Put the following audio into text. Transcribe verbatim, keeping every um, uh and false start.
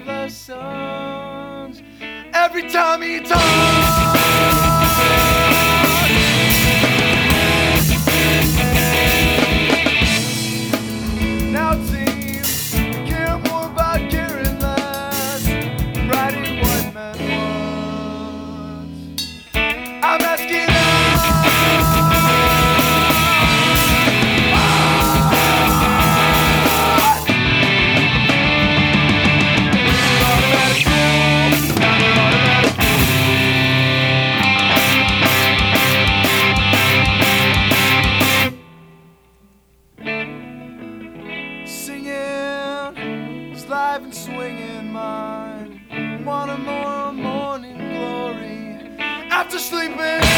of the suns. Every time he talks, now it seems I care more about caring less, writing what men want. I'm asking live and swinging mine. Want a more morning glory after sleeping.